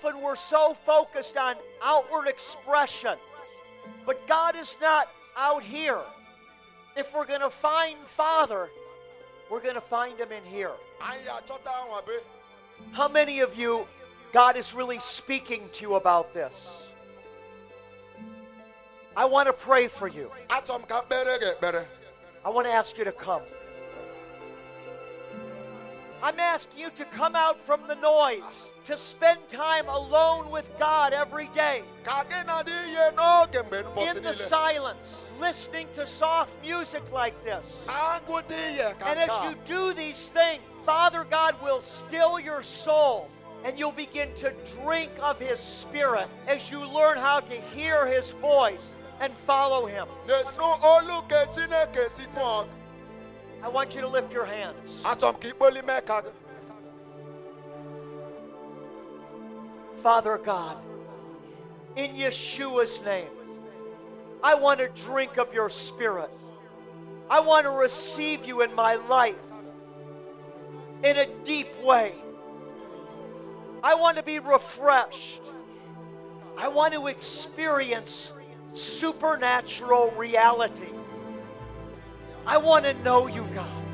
often we're so focused on outward expression, but God is not out here. If we're going to find Father, we're going to find Him in here. How many of you, God is really speaking to you about this? I want to pray for you. I want to ask you to come. I'm asking you to come out from the noise, to spend time alone with God every day. In the silence, listening to soft music like this. And as you do these things, Father God will still your soul, and you'll begin to drink of His Spirit as you learn how to hear His voice and follow Him. I want you to lift your hands. Father God, in Yeshua's name, I want to drink of your Spirit. I want to receive you in my life in a deep way. I want to be refreshed. I want to experience supernatural reality. I want to know you, God.